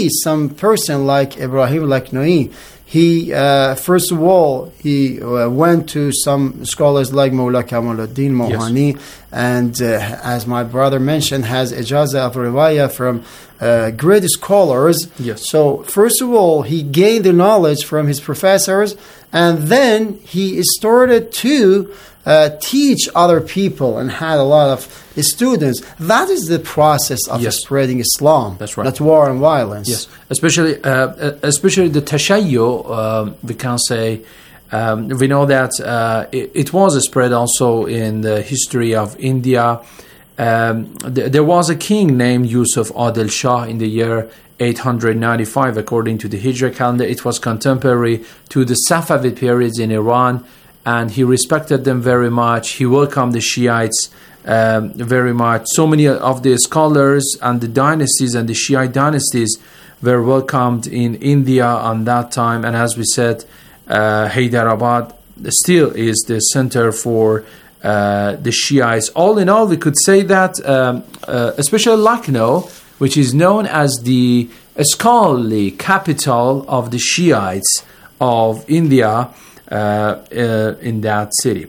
some person like Ibrahim Laknawi, he first of all he went to some scholars like Mawla Kamaluddin Mohani, and as my brother mentioned, has ijaza of riwayah from great scholars. Yes. So first of all, he gained the knowledge from his professors, and then he started to teach other people and had a lot of students. That is the process of spreading Islam. That's right. Not war and violence. Yes, especially the Tashayyu, we can say. We know that it was spread also in the history of India. There was a king named Yusuf Adil Shah in the year 895 according to the Hijra calendar. It was contemporary to the Safavid periods in Iran, and he respected them very much. He welcomed the Shiites very much. So many of the scholars and the dynasties and the Shiite dynasties were welcomed in India on that time, and as we said, Hyderabad still is the center for the Shiites. All in all, we could say that especially Lucknow, which is known as the scholarly capital of the Shiites of India, in that city.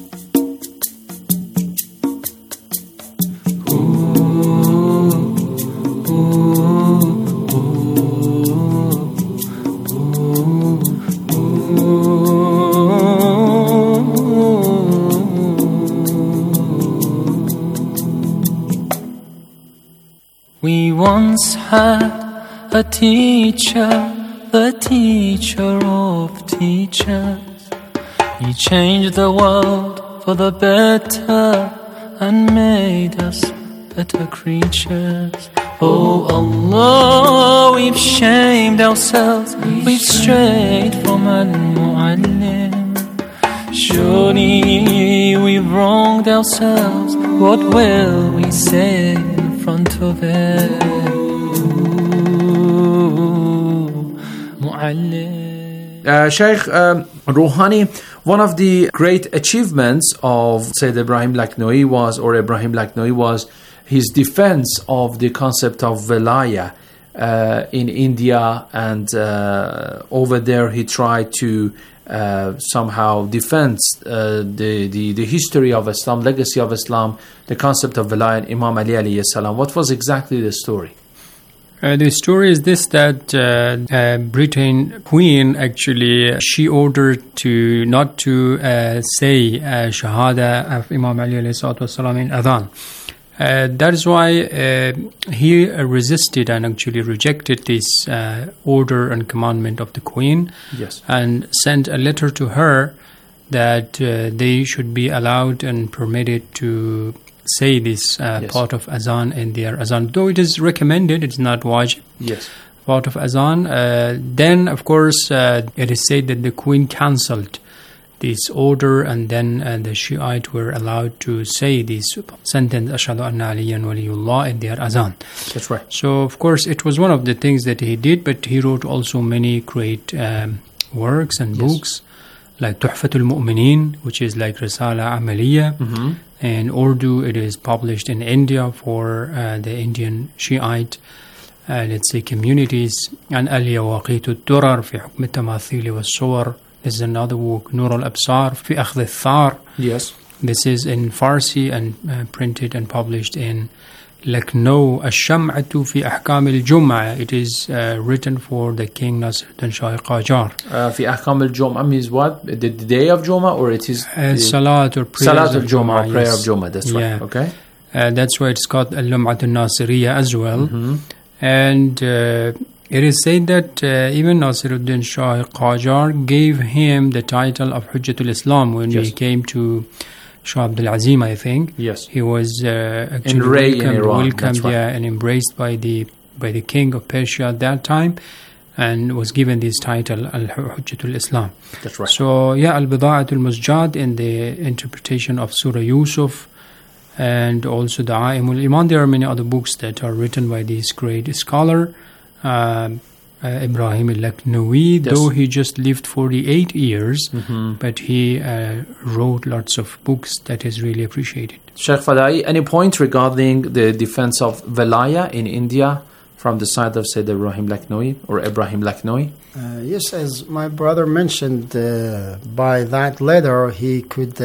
We once had a teacher, the teacher of teachers. He changed the world for the better and made us better creatures. Oh Allah, we've shamed ourselves, we've strayed from Al-Mu'allim. Surely we've wronged ourselves, what will we say in front of it? Mu'allim. Sheikh Rouhani, one of the great achievements of Sayyid Ibrahim Laknawi was his defense of the concept of Velaya in India, and over there he tried to somehow defend the history of Islam, legacy of Islam, the concept of Velaya and Imam Ali alayhi salam. What was exactly the story? The story is this, that Britain Queen, actually, she ordered to not to say Shahada of Imam Ali alayhi salatu wasalam in Adhan. That is why he resisted and actually rejected this order and commandment of the Queen, and sent a letter to her that they should be allowed and permitted to say this part of Azan in their Azan. Though it is recommended, it's not wajib. Part of Azan. Then, of course, it is said that the Queen cancelled this order, and then the Shiite were allowed to say this sentence, Ashhadu anna Aliyan waliyullah, in their Azan. That's right. So, of course, it was one of the things that he did, but he wrote also many great works and books, like Tuhfatul Mu'mineen, which is like Risala Amaliya. In Urdu, it is published in India for the Indian Shiite, let's say, communities. And Al-Yawaqit al-Durar fi hukm al-tamathil wal-suwar. This is another book, Nur al-Absar fi akhdh al-Thar. This is in Farsi and printed and published in Lucknow. Ash-Sham'atu fi ahkam al-Jum'ah. It is written for the King Nasruddin Shah Qajar. Fi ahkam al-Jum'ah means what? The day of Jum'ah, or it is Salat or prayer of Jum'ah, prayer of Jum'ah. That's right. Okay. That's why it's called Al-Lum'at al-Nasiriyah as well. And it is said that even Nasruddin Shah Qajar gave him the title of Hujjatul Islam when he came to Shah Abdul Azim, I think. He was actually welcomed and embraced by the king of Persia at that time, and was given this title, Al-Hujjatul Islam. That's right. So, Al-Bida'atul Musjad in the interpretation of Surah Yusuf, and also the Da'aimul Iman. There are many other books that are written by this great scholar, Ibrahim al-Laknawi, though he just lived 48 years, but he wrote lots of books that is really appreciated. Sheikh Fadai, any point regarding the defense of Velaya in India from the side of Sayyid Ibrahim Laknawi or Ibrahim Laknawi? Yes, as my brother mentioned, by that letter he could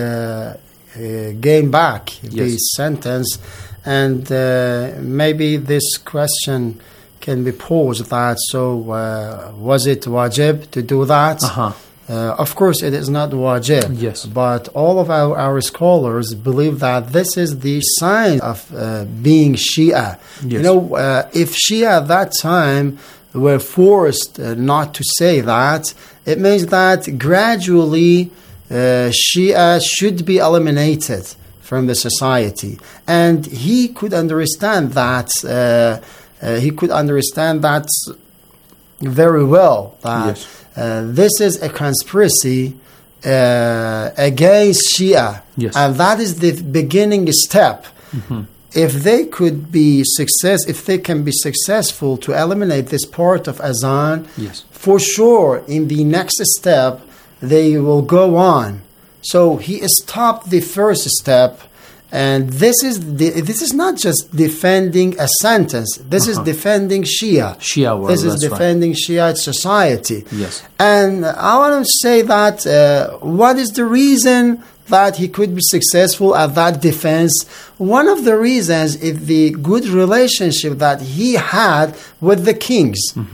gain back the sentence, and maybe this question can be posed that, so was it wajib to do that? Of course, it is not wajib. Yes. But all of our scholars believe that this is the sign of being Shia. Yes. You know, if Shia at that time were forced not to say that, it means that gradually Shia should be eliminated from the society. And he could understand that. He could understand that very well. That. Yes. This is a conspiracy against Shia, and that is the beginning step. If they could be if they can be successful to eliminate this part of Azan, for sure, in the next step they will go on. So he stopped the first step. And this is not just defending a sentence. This is defending Shia. This is defending Shiite society. Yes. And I want to say that what is the reason that he could be successful at that defense? One of the reasons is the good relationship that he had with the kings.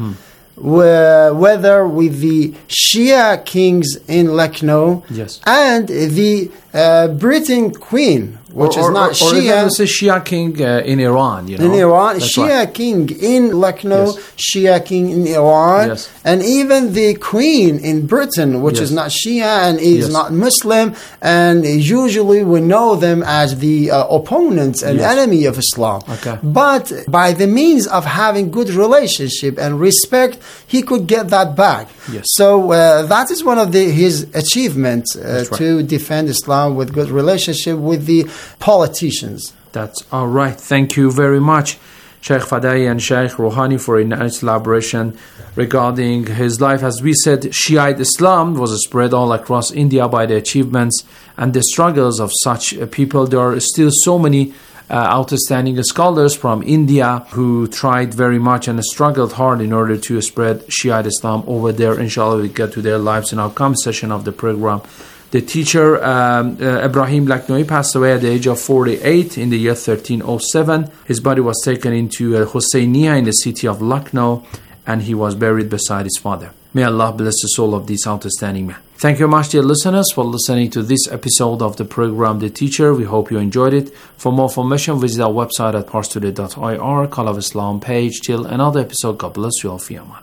Whether with the Shia kings in Lucknow and the Britain queen, which is not Shia. Or even the Shia king in Iran, you know. In Iran, Shia king in Lucknow, Shia king in Iran, and even the queen in Britain, which is not Shia and is not Muslim, and usually we know them as the opponents and enemy of Islam. But by the means of having good relationship and respect, he could get that back. So that is one of his achievements to defend Islam with good relationship with the politicians. That's all right. Thank you very much, Sheikh Fadai and Sheikh Rouhani, for a nice elaboration regarding his life. As we said, Shiite Islam was spread all across India by the achievements and the struggles of such people. There are still so many outstanding scholars from India who tried very much and struggled hard in order to spread Shiite Islam over there. Inshallah, we'll get to their lives in our coming session of the program. The teacher, Ibrahim Laknawi, passed away at the age of 48 in the year 1307. His body was taken into Husseiniya in the city of Lucknow, and he was buried beside his father. May Allah bless the soul of this outstanding man. Thank you much, dear listeners, for listening to this episode of the program The Teacher. We hope you enjoyed it. For more information, visit our website at parstoday.ir, Call of Islam page. Till another episode, God bless you all. Fi aman.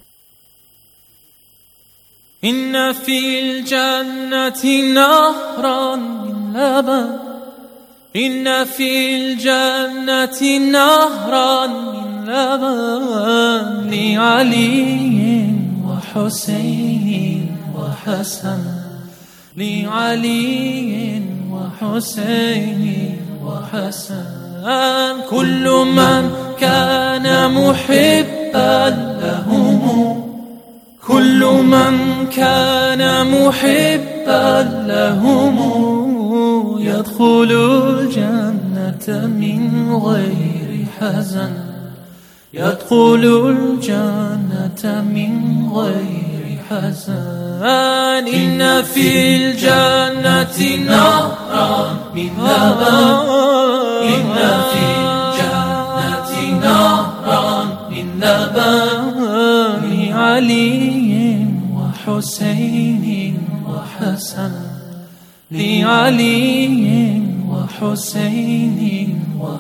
إن في الجنة نهرا من لبن إن في الجنة نهرا من لبن لعلي وحسين وحسن لعلي وحسين وحسن كل من كان محبا لهم كل من كان محبا لهم يدخل الجنة من غير حزن يدخل الجنة من غير حزن إن في الجنة نهرا من لبن إن في الجنة نهرا من لبن لعلي وحسين وحسن لعلي وحسين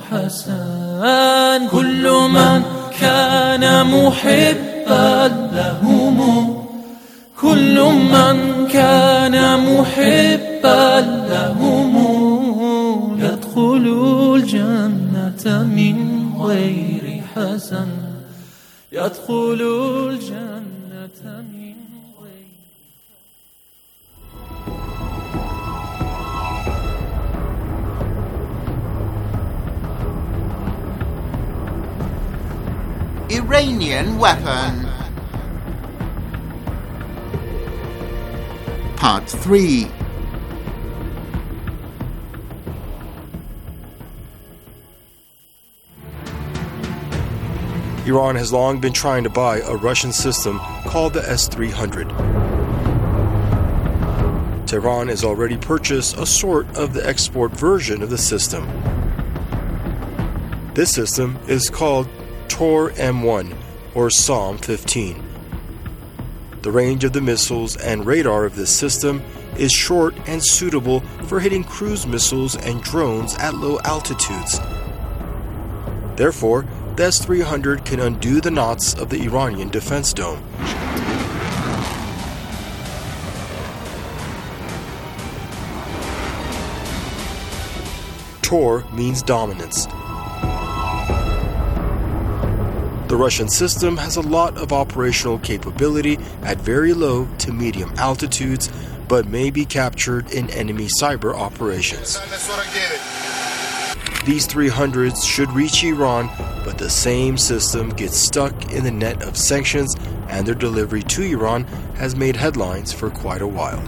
وحسن كل من كان محبا لهم كل من كان محبا لهم يدخل الجنة من غير حزن يدخل الجنة من غير Iranian weapon. Part 3. Iran has long been trying to buy a Russian system called the S-300. Tehran has already purchased a sort of the export version of the system. This system is called Tor M1 or Psalm 15. The range of the missiles and radar of this system is short and suitable for hitting cruise missiles and drones at low altitudes. Therefore, the S-300 can undo the knots of the Iranian defense dome. Tor means dominance. The Russian system has a lot of operational capability at very low to medium altitudes, but may be captured in enemy cyber operations. These 300s should reach Iran, but the same system gets stuck in the net of sanctions, and their delivery to Iran has made headlines for quite a while.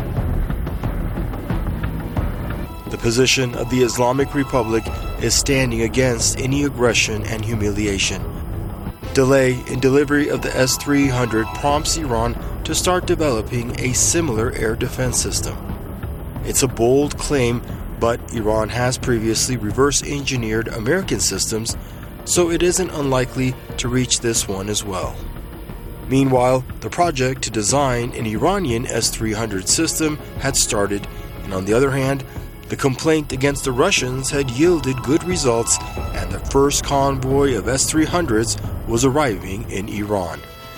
The position of the Islamic Republic is standing against any aggression and humiliation. Delay in delivery of the S-300 prompts Iran to start developing a similar air defense system. It's a bold claim, but Iran has previously reverse-engineered American systems, so it isn't unlikely to reach this one as well. Meanwhile, the project to design an Iranian S-300 system had started, and on the other hand, the complaint against the Russians had yielded good results, and the first convoy of S-300s was arriving in Iran.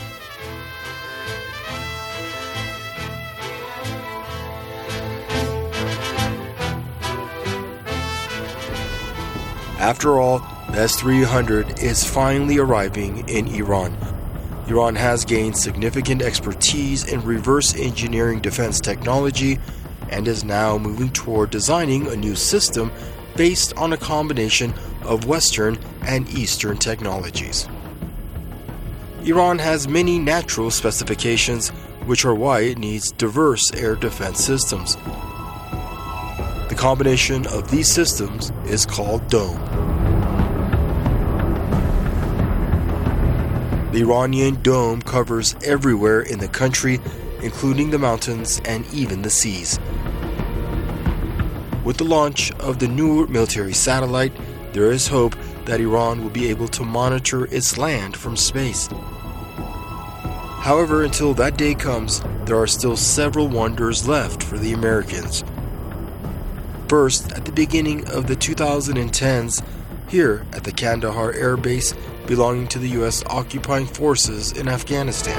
After all, the S-300 is finally arriving in Iran. Iran has gained significant expertise in reverse engineering defense technology and is now moving toward designing a new system based on a combination of Western and Eastern technologies. Iran has many natural specifications, which are why it needs diverse air defense systems. The combination of these systems is called DOME. The Iranian dome covers everywhere in the country, including the mountains and even the seas. With the launch of the new military satellite, there is hope that Iran will be able to monitor its land from space. However, until that day comes, there are still several wonders left for the Americans. First, at the beginning of the 2010s, here at the Kandahar Air Base belonging to the U.S. occupying forces in Afghanistan.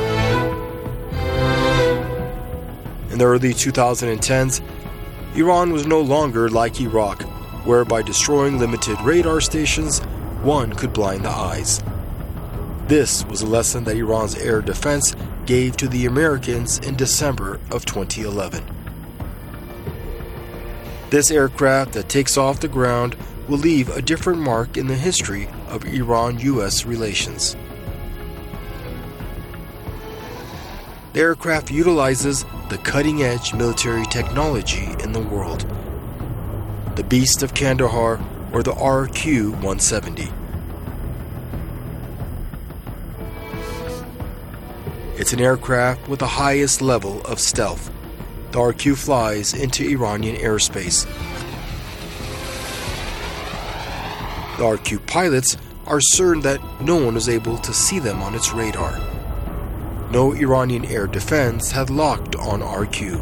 In the early 2010s, Iran was no longer like Iraq, where by destroying limited radar stations, one could blind the eyes. This was a lesson that Iran's air defense gave to the Americans in December of 2011. This aircraft that takes off the ground will leave a different mark in the history of Iran-U.S. relations. The aircraft utilizes the cutting-edge military technology in the world, the Beast of Kandahar, or the RQ-170. It's an aircraft with the highest level of stealth. The RQ flies into Iranian airspace. The RQ pilots are certain that no one was able to see them on its radar. No Iranian air defense had locked on RQ.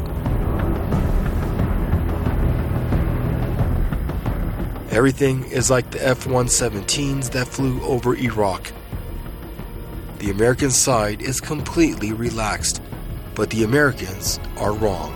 Everything is like the F-117s that flew over Iraq. The American side is completely relaxed, but the Americans are wrong.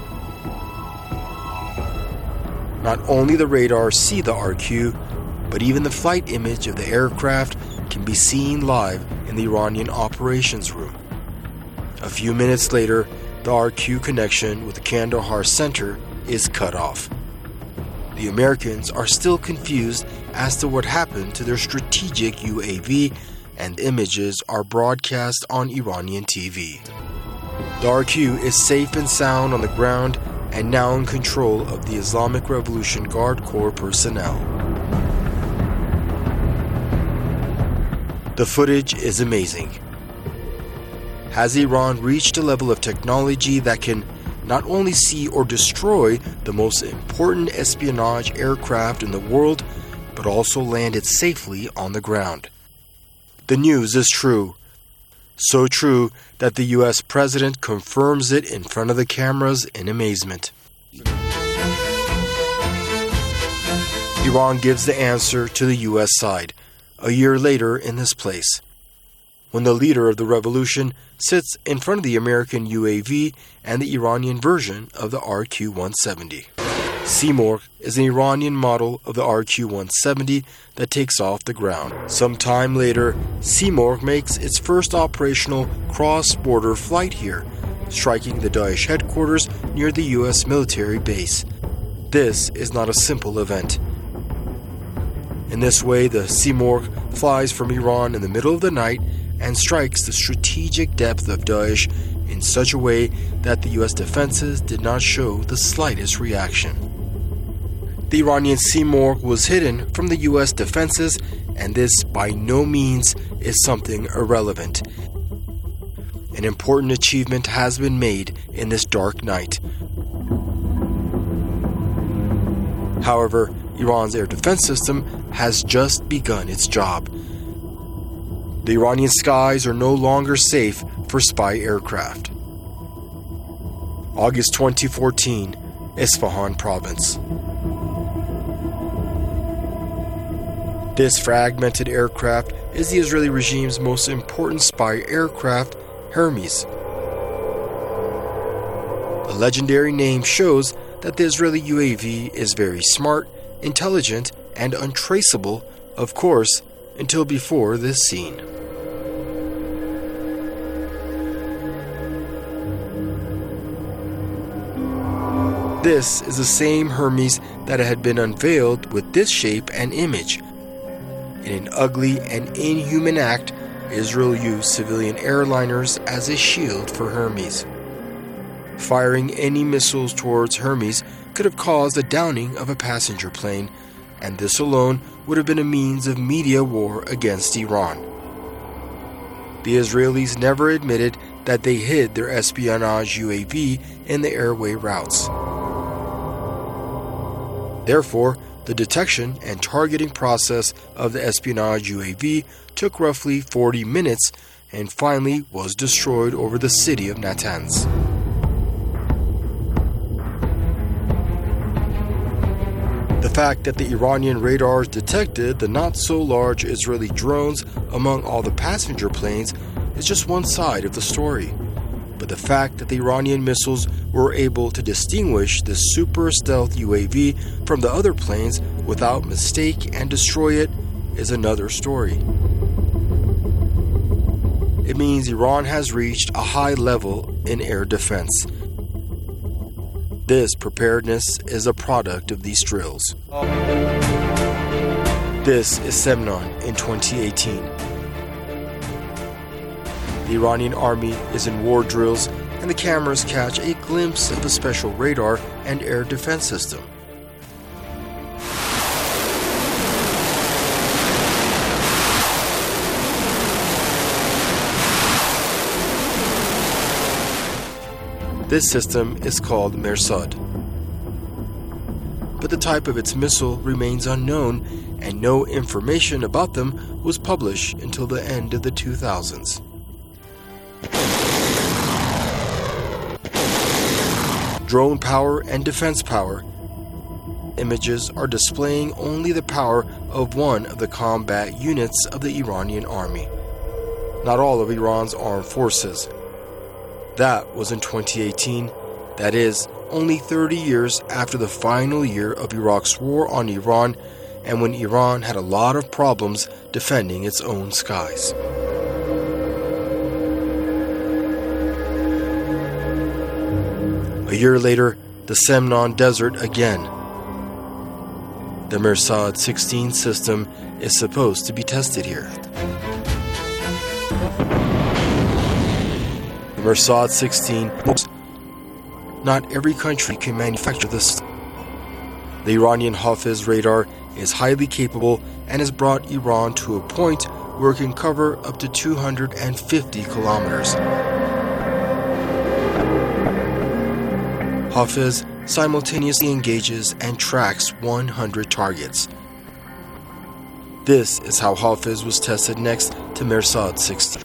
Not only the radars see the RQ, but even the flight image of the aircraft can be seen live in the Iranian operations room. A few minutes later, the RQ connection with the Kandahar center is cut off. The Americans are still confused as to what happened to their strategic UAV, and images are broadcast on Iranian TV. The RQ is safe and sound on the ground and now in control of the Islamic Revolution Guard Corps personnel. The footage is amazing. Has Iran reached a level of technology that can not only see or destroy the most important espionage aircraft in the world, but also land it safely on the ground? The news is true. So true that the US president confirms it in front of the cameras in amazement. Iran gives the answer to the US side a year later in this place, when the leader of the revolution sits in front of the American UAV and the Iranian version of the RQ-170. Simorgh is an Iranian model of the RQ-170 that takes off the ground. Some time later, Simorgh makes its first operational cross-border flight here, striking the Daesh headquarters near the US military base. This is not a simple event. In this way, the Simorgh flies from Iran in the middle of the night and strikes the strategic depth of Daesh in such a way that the US defenses did not show the slightest reaction. The Iranian Simorgh was hidden from the US defenses, and this by no means is something irrelevant. An important achievement has been made in this dark night. However, Iran's air defense system has just begun its job. The Iranian skies are no longer safe for spy aircraft. August 2014, Isfahan province. This fragmented aircraft is the Israeli regime's most important spy aircraft, Hermes. The legendary name shows that the Israeli UAV is very smart, intelligent, and untraceable, of course, until before this scene. This is the same Hermes that had been unveiled with this shape and image. In an ugly and inhuman act, Israel used civilian airliners as a shield for Hermes. Firing any missiles towards Hermes could have caused the downing of a passenger plane, and this alone would have been a means of media war against Iran. The Israelis never admitted that they hid their espionage UAV in the airway routes. Therefore, the detection and targeting process of the espionage UAV took roughly 40 minutes and finally was destroyed over the city of Natanz. The fact that the Iranian radars detected the not-so-large Israeli drones among all the passenger planes is just one side of the story. But the fact that the Iranian missiles were able to distinguish this super stealth UAV from the other planes without mistake and destroy it is another story. It means Iran has reached a high level in air defense. This preparedness is a product of these drills. This is Semnon in 2018. The Iranian army is in war drills, and the cameras catch a glimpse of the special radar and air defense system. This system is called Mersad. But the type of its missile remains unknown, and no information about them was published until the end of the 2000s. Drone power and defense power. Images are displaying only the power of one of the combat units of the Iranian army, not all of Iran's armed forces. That was in 2018, that is, only 30 years after the final year of Iraq's war on Iran, and when Iran had a lot of problems defending its own skies. A year later, the Semnon Desert again. The Mersad 16 system is supposed to be tested here. The Mersad 16, not every country can manufacture this. The Iranian Hafiz radar is highly capable and has brought Iran to a point where it can cover up to 250 kilometers. Hafiz simultaneously engages and tracks 100 targets. This is how Hafiz was tested next to Mersad 16.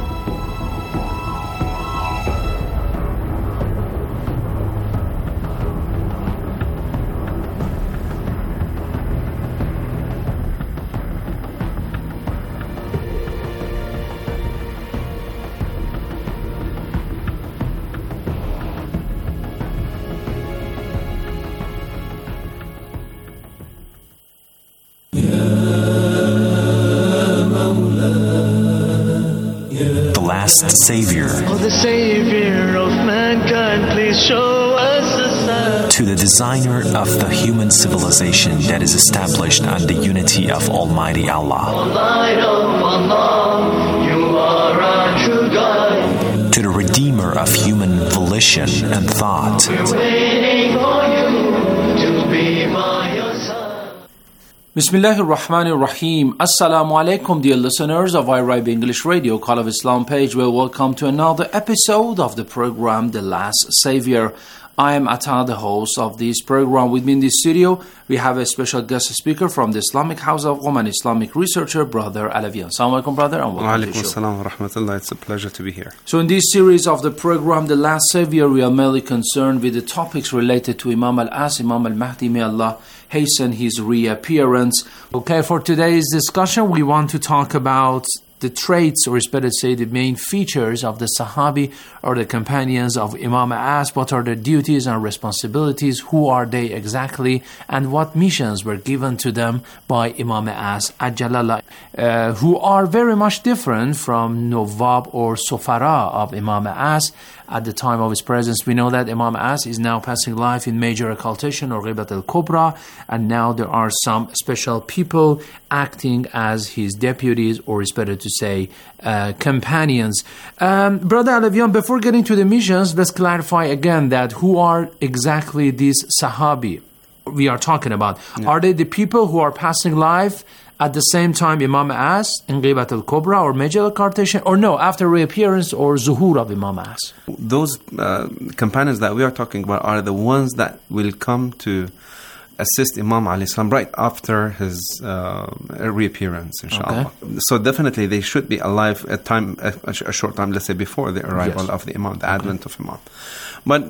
Savior. Oh, the Savior of mankind, please show us a sign. To the designer of the human civilization that is established on the unity of Almighty Allah. O light of Allah, you are our true guide. To the redeemer of human volition and thought. We're waiting for you to be by your side. Bismillahir Rahmanir Rahim. Assalamu alaikum, dear listeners of iRibe English Radio, Call of Islam page. Well, welcome to another episode of the program, The Last Savior. I am Atta, the host of this program. With me in the studio, we have a special guest speaker from the Islamic House of Qom, an Islamic researcher, Brother Alavian. Assalamu alaikum, brother, and welcome to the show. Wa alaikum wa rahmatullah. It's a pleasure to be here. So in this series of the program, The Last Savior, we are mainly concerned with the topics related to Imam Al-As, Imam Al-Mahdi. May Allah hasten his reappearance. Okay, for today's discussion, we want to talk about the traits, or it's better to say the main features of the Sahabi or the companions of Imam Al-As. What are their duties and responsibilities? Who are they exactly? And what missions were given to them by Imam Al-As Ajalallah, who are very much different from Nawab or Sofara of Imam Al-As. At the time of his presence, we know that Imam As is now passing life in major occultation or Ghibat al-Kubra, and now there are some special people acting as his deputies, or it's better to say companions. Brother Alavian, before getting to the missions, let's clarify again that who are exactly these Sahabi we are talking about. Yeah. Are they the people who are passing life at the same time Imam As in Ghibat al-Kubra or major occultation, or no, after reappearance or zuhur of Imam As? Those companions that we are talking about are the ones that will come to assist Imam alayhi salam right after his reappearance, inshallah. Okay. So definitely they should be alive at a short time, let's say before the arrival of the Imam, the advent of Imam. But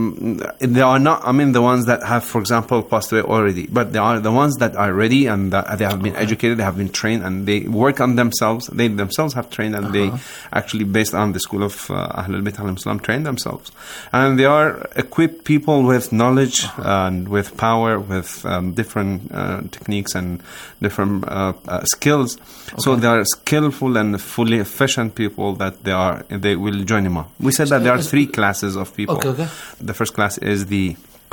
they are not, the ones that have, for example, passed away already. But they are the ones that are ready and they have been educated, they have been trained, and they work on themselves. They themselves have trained, and they actually, based on the school of Ahlul Bayt alayhim salam, train themselves. And they are equipped people with knowledge and with power, with different techniques and different skills. Okay. So they are skillful and fully efficient people that they will join Imam. We said that there are three classes of people. Okay. The first class is the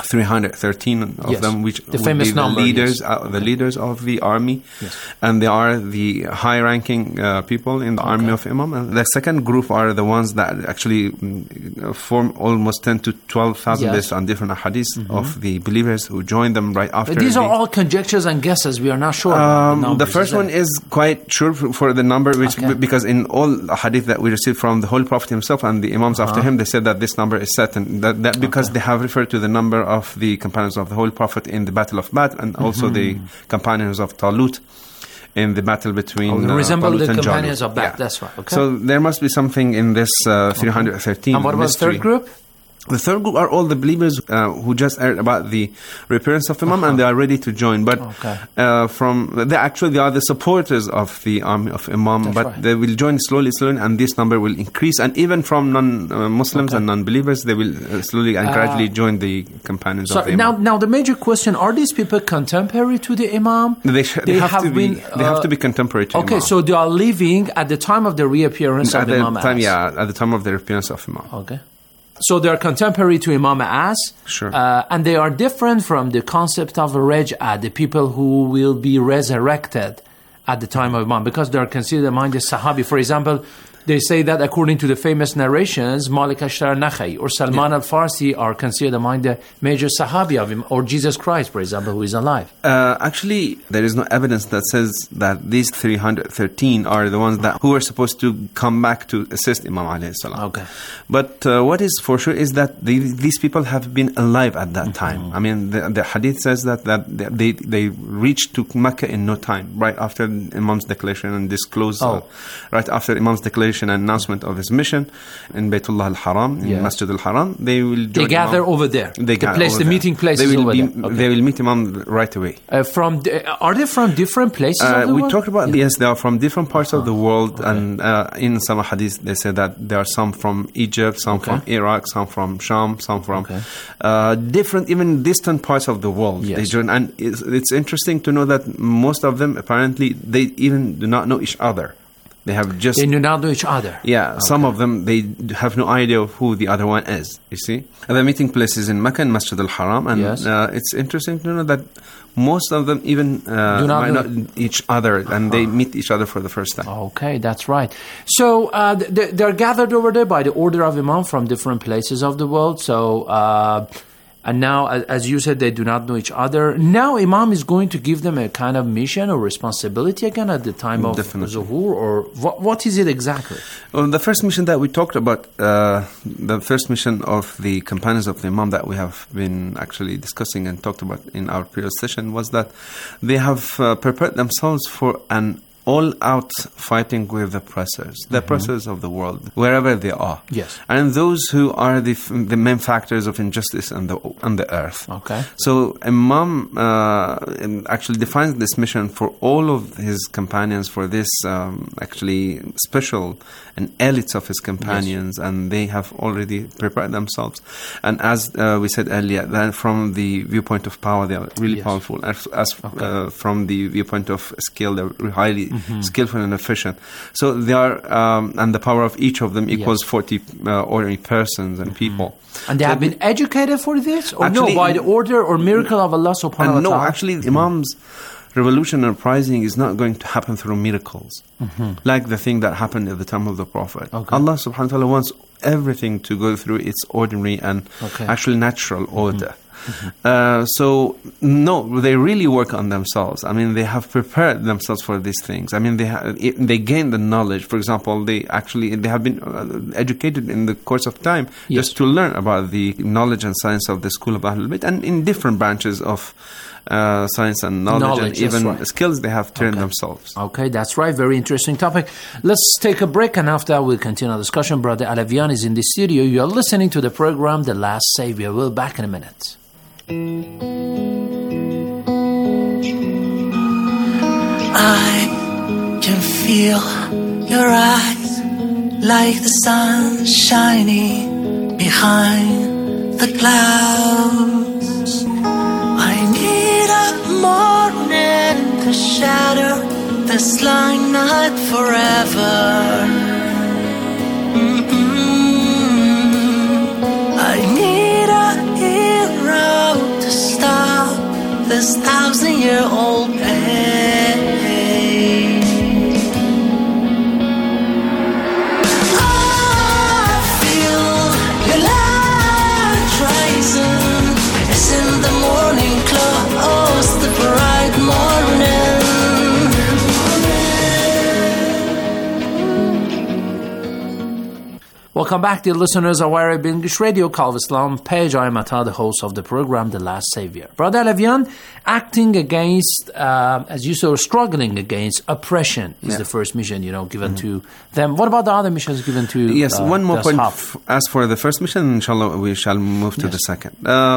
313 of them, which the famous number, the leaders of the army, and they are the high-ranking people in the army of Imam. And the second group are the ones that actually form almost 10 to 12,000 based on different hadiths of the believers who join them right after. But these are all conjectures and guesses. We are not sure. The first one is quite sure for the number, because in all hadith that we received from the Holy Prophet himself and the Imams after him, they said that this number is certain. That because they have referred to the number of the companions of the Holy Prophet in the Battle of Badr, and also the companions of Talut in the battle between resemble Talut the and companions Jalut. of Badr. That's right. Okay. So there must be something in this 313. And what about the third group? The third group are all the believers who just heard about the reappearance of Imam and they are ready to join. But they are the supporters of the army of Imam. They will join slowly, and this number will increase. And even from non-Muslims and non-believers, they will slowly and gradually join the companions of the Imam. Now the major question: are these people contemporary to the Imam? They have to be contemporary to Imam. Okay, so they are living at the time of the reappearance of Imam. At the time of the reappearance of Imam. Okay. So they are contemporary to Imam As, sure, and they are different from the concept of Raj'ah, the people who will be resurrected at the time of Imam, because they are considered among the Sahabi. For example, they say that according to the famous narrations, Malik Ashtar Nakhai or Salman al-Farsi are considered among the major Sahabi of him, or Jesus Christ, for example, who is alive. Actually, there is no evidence that says that these 313 are the ones who are supposed to come back to assist Imam alayhi salam. Okay. But what is for sure is that these people have been alive at that time. I mean, the hadith says that they reached to Mecca in no time, right after Imam's declaration and disclose, right after Imam's declaration and announcement of his mission in Baytullah al-Haram, in Masjid al-Haram. They gather over there. The meeting place is over there. Okay. They will meet Imam right away. Are they from different places of the world? We talked about, yes, they are from different parts of the world. Okay. And in some hadith, they say that there are some from Egypt, some from Iraq, some from Sham, some from different, even distant parts of the world. Yes. They join, and it's interesting to know that most of them, apparently, they even do not know each other. They do not know each other. Yeah, okay. Some of them, they have no idea of who the other one is, you see. And the meeting place is in Mecca and Masjid al-Haram. And it's interesting to know that most of them even might not know each other, and they meet each other for the first time. Okay, that's right. So they're gathered over there by the order of Imam from different places of the world. So... and now, as you said, they do not know each other. Now Imam is going to give them a kind of mission or responsibility again at the time of Zuhur, or what is it exactly? Well, the first mission that we talked about, the first mission of the companions of the Imam that we have been actually discussing and talked about in our previous session, was that they have prepared themselves for an all-out fighting with the oppressors of the world, wherever they are. Yes. And those who are the main factors of injustice on the earth. Okay. So Imam actually defines this mission for all of his companions, for this actually special and elites of his companions, and they have already prepared themselves. And as we said earlier, that from the viewpoint of power, they are really powerful. As from the viewpoint of skill, they're highly skillful and efficient. So they are, and the power of each of them equals 40 ordinary persons and people. And they have been educated for this? Or actually, no, by the order or miracle of Allah subhanahu wa ta'ala? No, actually, Imam's revolution and uprising is not going to happen through miracles, like the thing that happened at the time of the Prophet. Okay. Allah subhanahu wa ta'ala wants everything to go through its ordinary and actually natural order. So, no, they really work on themselves. I mean, they have prepared themselves for these things. I mean, they gain the knowledge. For example, they have been educated in the course of time just to learn about the knowledge and science of the school of Ahlul Bayt, and in different branches of science and knowledge and even skills they have trained themselves. Okay, that's right. Very interesting topic. Let's take a break, and after we'll continue our discussion. Brother Alavian is in the studio. You are listening to the program The Last Savior. We'll be back in a minute. I can feel your eyes like the sun shining behind the clouds. I need a morning to shatter this long night forever. I need a hero to stop this 1,000-year-old pain. I feel your light rising. It's in the morning close, the bright morning. Welcome back, dear listeners of Arab English Radio, Calv Islam page. I am Ata, the host of the program, The Last Savior. Brother Alavian, acting against, as you saw, struggling against oppression is the first mission, given to them. What about the other missions given to Yes, one more point. As for the first mission, inshallah, we shall move to the second.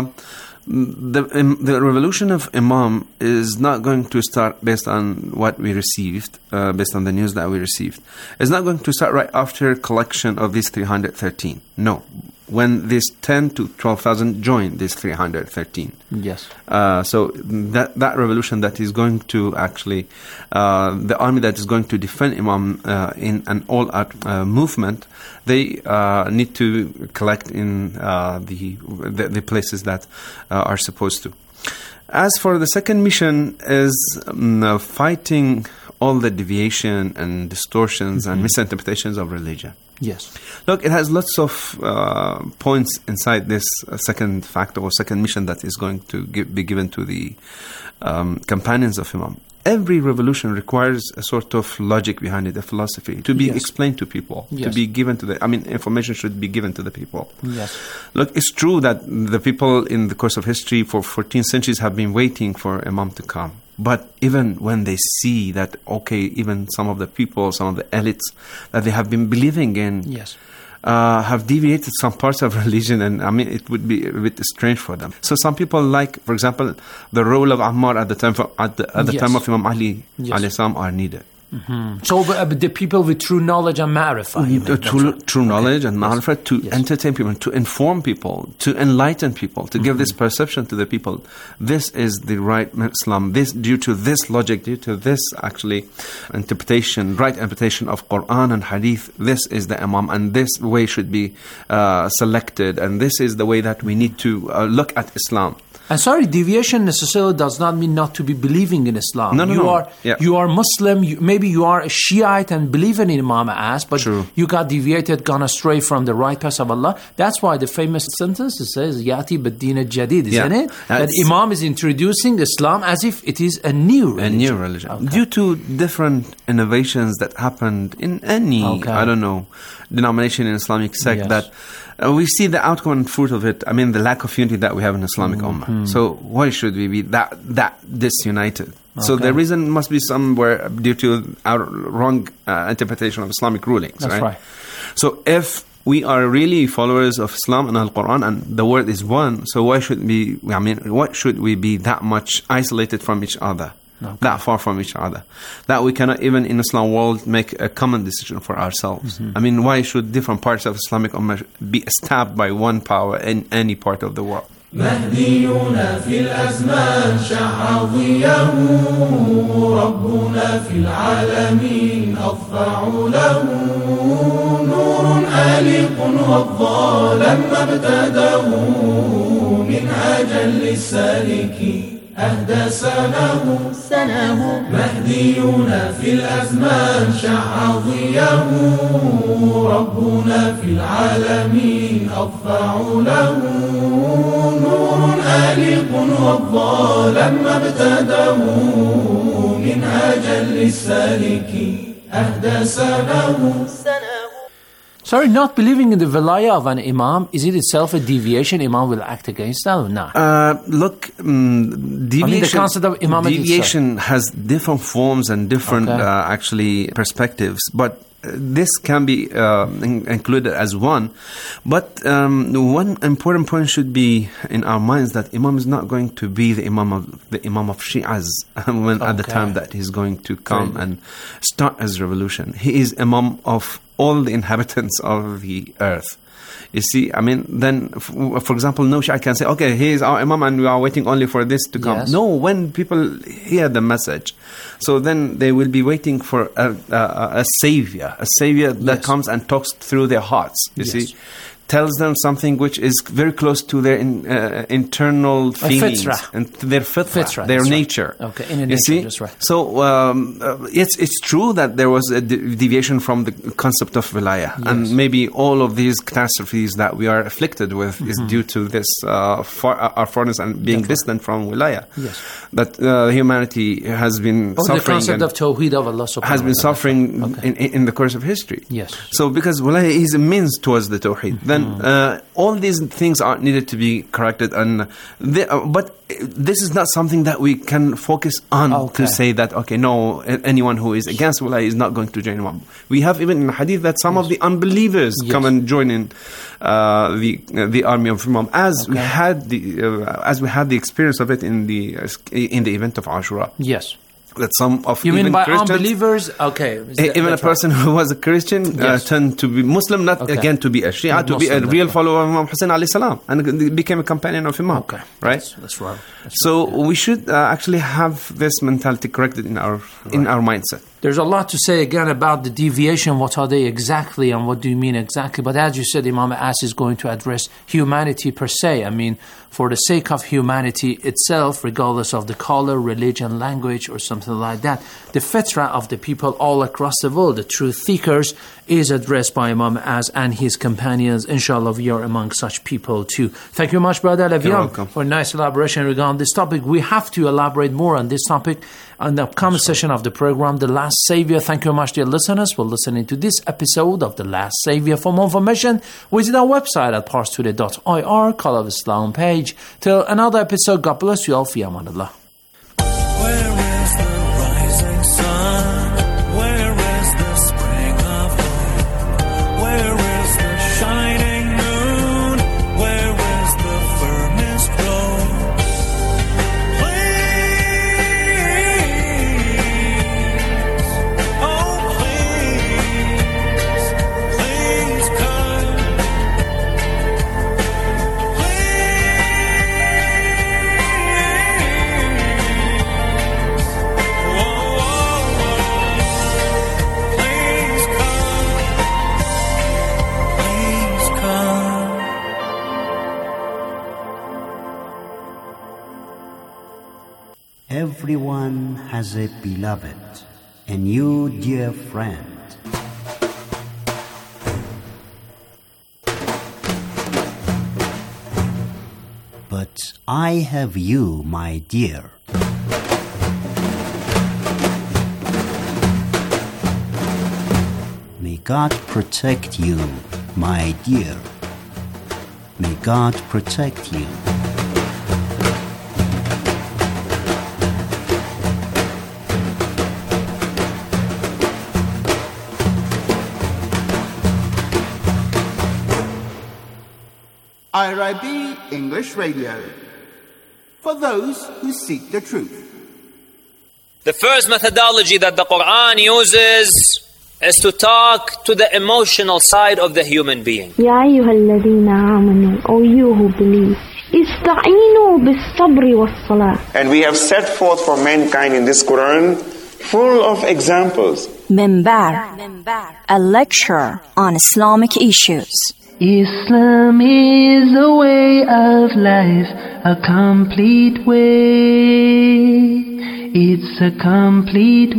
The revolution of Imam is not going to start based on what we received, based on the news that we received. It's not going to start right after collection of these 313. No. When these 10 to 12,000 join these 313. Yes. So that revolution that is going to actually, the army that is going to defend Imam in an all-out movement, they need to collect in the places that are supposed to. As for the second mission is fighting all the deviation and distortions and misinterpretations of religion. Yes. Look, it has lots of points inside this second factor or second mission that is going to be given to the companions of Imam. Every revolution requires a sort of logic behind it, a philosophy, to be explained to people, to be given to information should be given to the people. Yes. Look, it's true that the people in the course of history for 14 centuries have been waiting for Imam to come. But even when they see that, okay, even some of the people, some of the elites that they have been believing in have deviated some parts of religion, and I mean, it would be a bit strange for them. So some people like, for example, the role of Ammar at the time time of Imam Ali alayhi salam are needed. So the people with true knowledge and ma'rifah. True knowledge and ma'rifah to entertain people, to inform people, to enlighten people, to give this perception to the people. This is the right Islam. This, due to this logic, due to this actually interpretation, right interpretation of Quran and Hadith, this is the Imam, and this way should be selected, and this is the way that we need to look at Islam. And sorry, deviation necessarily does not mean not to be believing in Islam. You are Muslim, maybe you are a Shiite and believe in Imam as, but you got deviated, gone astray from the right path of Allah. That's why the famous sentence says, Yati bid-din al-jadid, isn't it? That Imam is introducing Islam as if it is a new religion. A new religion. Okay. Due to different innovations that happened in any, denomination in Islamic sect that we see the outcome and fruit of it. I mean, the lack of unity that we have in Islamic Ummah. So why should we be that disunited? So the reason must be somewhere due to our wrong interpretation of Islamic rulings. That's right. So if we are really followers of Islam and Al-Quran and the word is one, so why should we be that much isolated from each other? That far from each other, that we cannot even in Islam world make a common decision for ourselves. I mean, why should different parts of Islamic Ummah be stabbed by one power in any part of the world? مهدينا في الأزمان شع ضيه ربنا في العالمين أضفع له نور آلق وضى لما ابتداه منهاجا للسالكين أهدى سناه مهدينا في الأزمان شع ضيه ربنا في العالمين أضفع له نور آلق وضى لما ابتداه منهاجا للسالكين أهدى سناه. Sorry, not believing in the Velaya of an Imam, is it itself a deviation? Imam will act against that or not? Look, deviation, the concept of deviation has different forms and different actually perspectives, but this can be included as one. But one important point should be in our minds that Imam is not going to be the Imam of Shi'as at the time that he's going to come and start his revolution. He is Imam of all the inhabitants of the earth. You see, I mean, then, for example, no Shia can say, okay, he is our Imam and we are waiting only for this to come. Yes. No, when people hear the message, so then they will be waiting for a savior that comes and talks through their hearts, you see. Tells them something which is very close to their internal feelings and their fitrah, their nature. Okay, in a nature, that's right. So it's true that there was a deviation from the concept of wilaya, and maybe all of these catastrophes that we are afflicted with is due to this our foreignness and being distant from wilaya. Yes, that humanity has been suffering. The concept of Tawheed of Allah has been suffering in the course of history. Yes. So because wilaya is a means towards the Tawheed, then all these things are needed to be corrected, but this is not something that we can focus on to say that no, anyone who is against wilaya is not going to join Imam. We have even in the hadith that some of the unbelievers come and join in the army of Imam, as we had the experience of it in the event of Ashura. Yes. That some of you mean by Christians, unbelievers? Even a person who was a Christian turned to be Muslim, not again to be a Shia, to be a real follower of Imam Hussein alayhi salam, and became a companion of Imam. Right? That's right. So we should actually have this mentality corrected in our mindset. There's a lot to say again about the deviation. What are they exactly and what do you mean exactly? But as you said, Imam As is going to address humanity per se. I mean, for the sake of humanity itself, regardless of the color, religion, language, or something like that, the fitra of the people all across the world, the truth seekers, is addressed by Imam As and his companions. Inshallah, we are among such people too. Thank you much, Brother Alavian, for a nice elaboration regarding this topic. We have to elaborate more on this topic on the upcoming session of the program, The Last Savior. Thank you very much, dear listeners, for listening to this episode of The Last Savior. For more information, visit our website at parstoday.ir, Call of Islam page. Till another episode, God bless you all. Fi amanillah. Where is the rising sun? Where is the spring of hope? Where is the shining moon? Where is the firmest road? Everyone has a beloved, and you, dear friend, but I have you, my dear. May God protect you, my dear. May God protect you. IRIB English Radio, for those who seek the truth. The first methodology that the Quran uses is to talk to the emotional side of the human being. يا أيها الذين آمنوا, O you who believe, استعينوا بالصبر والصلاة. And we have set forth for mankind in this Quran full of examples. Minbar, a lecture on Islamic issues. Islam is a way of life, a complete way. It's a complete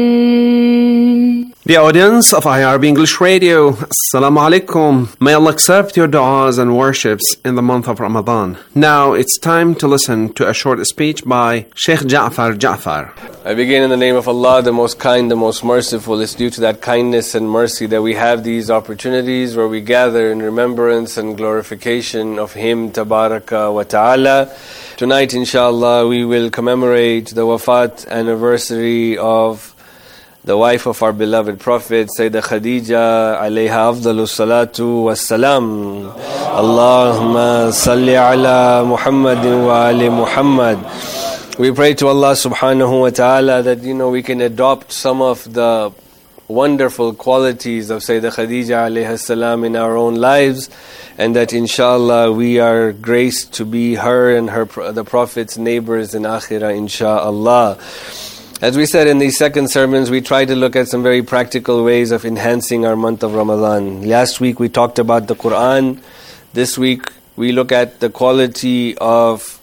way. The audience of IRB English Radio, Assalamu alaikum. May Allah accept your du'as and worships in the month of Ramadan. Now it's time to listen to a short speech by Sheikh Ja'far. I begin in the name of Allah, the most kind, the most merciful. It's due to that kindness and mercy that we have these opportunities where we gather in remembrance and glorification of Him, Tabaraka wa Ta'ala. Tonight, inshallah, we will commemorate the wafat anniversary of the wife of our beloved Prophet, Sayyidah Khadija, alayha afdalu salatu wassalam. Allahumma salli ala Muhammadin wa ali Muhammad. We pray to Allah subhanahu wa ta'ala that, we can adopt some of the wonderful qualities of Sayyidah Khadija alayha salam in our own lives, and that inshallah we are graced to be her and the Prophet's neighbors in akhirah, inshallah. As we said in these second sermons, we try to look at some very practical ways of enhancing our month of Ramadan. Last week we talked about the Quran. This week we look at the quality of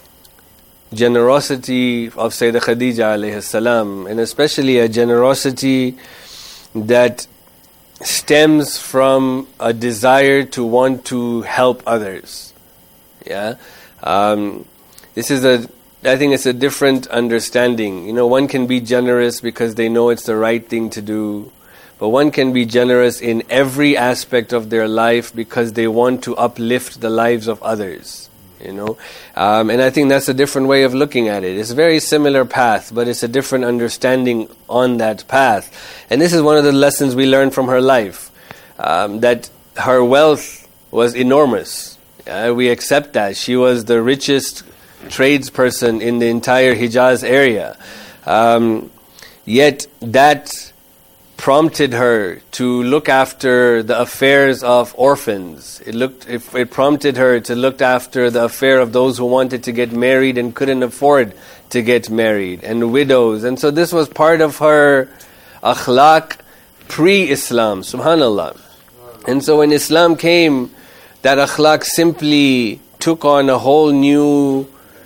generosity of Sayyidah Khadija alayhi salam, and especially a generosity that stems from a desire to want to help others. I think it's a different understanding. One can be generous because they know it's the right thing to do, but one can be generous in every aspect of their life because they want to uplift the lives of others. And I think that's a different way of looking at it. It's a very similar path, but it's a different understanding on that path. And this is one of the lessons we learned from her life, that her wealth was enormous. We accept that. She was the richest tradesperson in the entire Hijaz area. Yet that prompted her to look after the affairs of orphans. It prompted her to look after the affair of those who wanted to get married and couldn't afford to get married, and widows. And so this was part of her akhlaq pre-Islam, subhanallah. And so when Islam came, that akhlaq simply took on a whole new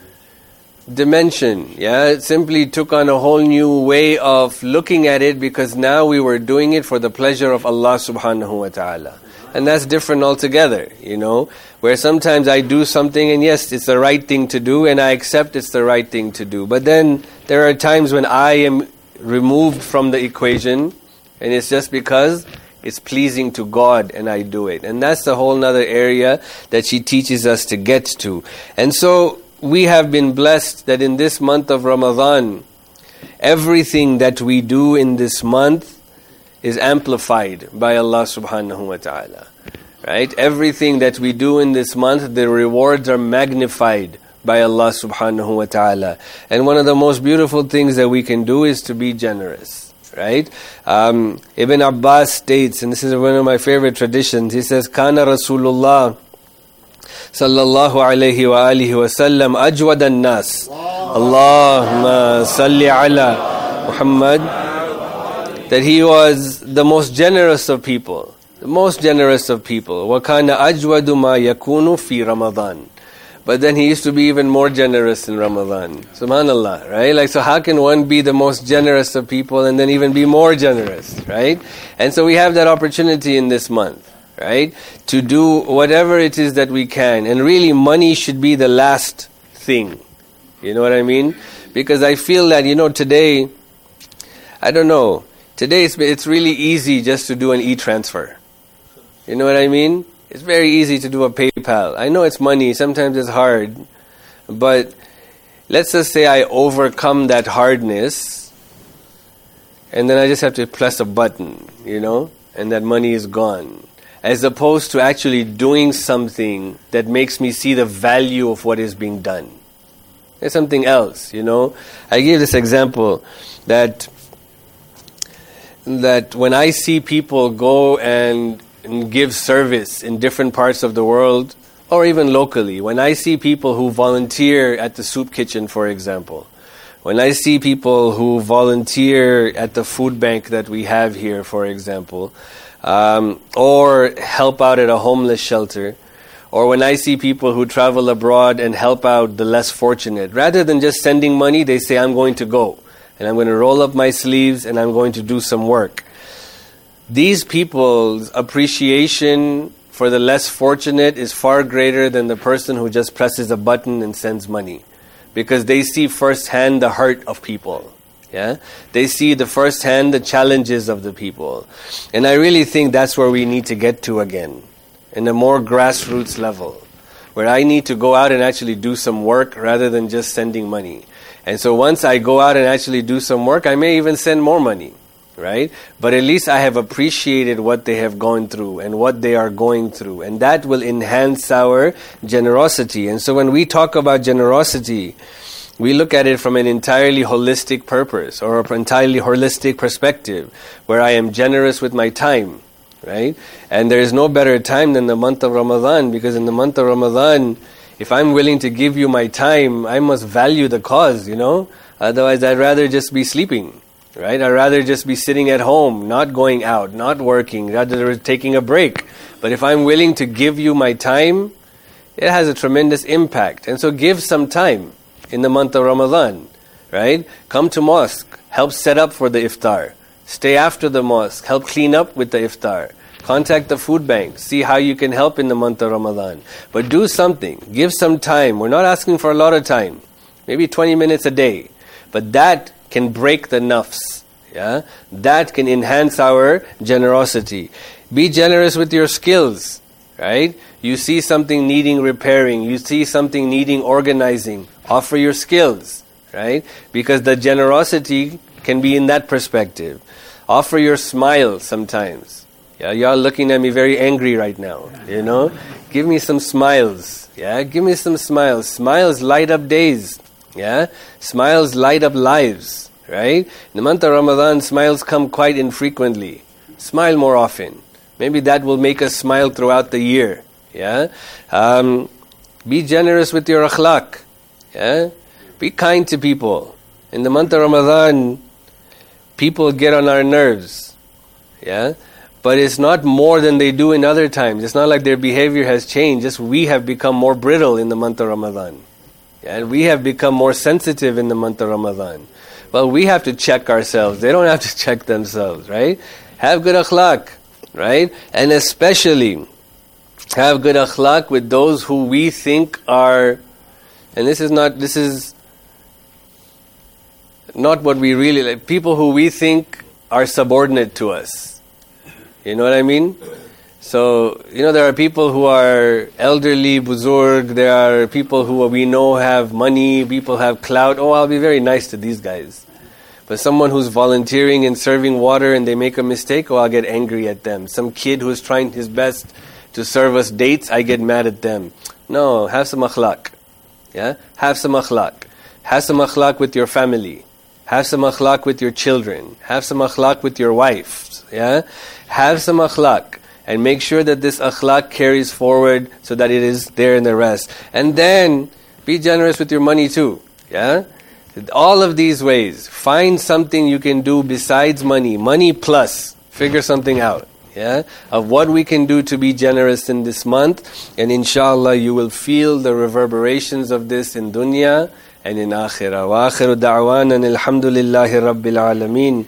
dimension. It simply took on a whole new way of looking at it, because now we were doing it for the pleasure of Allah subhanahu wa ta'ala. And that's different altogether, where sometimes I do something and yes, it's the right thing to do and I accept it's the right thing to do. But then there are times when I am removed from the equation and it's just because it's pleasing to God and I do it. And that's the whole other area that she teaches us to get to. And so we have been blessed that in this month of Ramadan, everything that we do in this month is amplified by Allah subhanahu wa ta'ala. Right? Everything that we do in this month, the rewards are magnified by Allah subhanahu wa ta'ala. And one of the most beautiful things that we can do is to be generous. Right? Ibn Abbas states, and this is one of my favorite traditions, he says, Kana Rasulullah sallallahu alayhi wa alihi wa sallam ajwad an-nas. Allahumma salli ala Muhammad. That he was the most generous of people. The most generous of people. وَكَانَ أَجْوَدُ مَا يَكُونُ فِي رَمَضَانِ. But then he used to be even more generous in Ramadan. Subhanallah, right? So how can one be the most generous of people and then even be more generous, right? And so we have that opportunity in this month, right? To do whatever it is that we can. And really money should be the last thing. You know what I mean? Because I feel that, today, I don't know, today it's really easy just to do an e-transfer. You know what I mean? It's very easy to do a PayPal. I know it's money, sometimes it's hard. But let's just say I overcome that hardness and then I just have to press a button, and that money is gone. As opposed to actually doing something that makes me see the value of what is being done. There's something else, I give this example that when I see people go and give service in different parts of the world, or even locally, when I see people who volunteer at the soup kitchen, for example, when I see people who volunteer at the food bank that we have here, for example, or help out at a homeless shelter, or when I see people who travel abroad and help out the less fortunate, rather than just sending money, they say, I'm going to go. And I'm going to roll up my sleeves and I'm going to do some work. These people's appreciation for the less fortunate is far greater than the person who just presses a button and sends money. Because they see firsthand the heart of people. They see firsthand the challenges of the people. And I really think that's where we need to get to again. In a more grassroots level. Where I need to go out and actually do some work rather than just sending money. And so once I go out and actually do some work, I may even send more money, right? But at least I have appreciated what they have gone through and what they are going through. And that will enhance our generosity. And so when we talk about generosity, we look at it from an entirely holistic purpose or an entirely holistic perspective, where I am generous with my time, right? And there is no better time than the month of Ramadan, because in the month of Ramadan, if I'm willing to give you my time, I must value the cause, Otherwise, I'd rather just be sleeping, right? I'd rather just be sitting at home, not going out, not working, rather taking a break. But if I'm willing to give you my time, it has a tremendous impact. And so give some time in the month of Ramadan, right? Come to mosque, help set up for the iftar. Stay after the mosque, help clean up with the iftar. Contact the food bank. See how you can help in the month of Ramadan. But do something. Give some time. We're not asking for a lot of time. Maybe 20 minutes a day. But that can break the nafs. That can enhance our generosity. Be generous with your skills. Right? You see something needing repairing. You see something needing organizing. Offer your skills. Right? Because the generosity can be in that perspective. Offer your smile sometimes. Y'all looking at me very angry right now, Give me some smiles, Give me some smiles. Smiles light up days, Smiles light up lives, right? In the month of Ramadan, smiles come quite infrequently. Smile more often. Maybe that will make us smile throughout the year, Be generous with your akhlaq, Be kind to people. In the month of Ramadan, people get on our nerves. Yeah? But it's not more than they do in other times. It's not like their behavior has changed. Just we have become more brittle in the month of Ramadan. Yeah? And we have become more sensitive in the month of Ramadan. Well, we have to check ourselves. They don't have to check themselves, right? Have good akhlaq, right? And especially have good akhlaq with those who we think are, and this is not what we really like, people who we think are subordinate to us. You know what I mean? So, there are people who are elderly, buzurg, there are people who we know have money, people have clout. Oh, I'll be very nice to these guys. But someone who's volunteering and serving water and they make a mistake, I'll get angry at them. Some kid who's trying his best to serve us dates, I get mad at them. No, have some akhlaq. Yeah? Have some akhlaq. Have some akhlaq with your family. Have some akhlaq with your children. Have some akhlaq with your wife. Yeah? Have some akhlaq. And make sure that this akhlaq carries forward so that it is there in the rest. And then, be generous with your money too. Yeah? All of these ways. Find something you can do besides money. Money plus. Figure something out. Yeah, of what we can do to be generous in this month, and inshallah you will feel the reverberations of this in dunya and in akhirah. Wa akhiru da'wana alhamdulillahi rabbil alameen.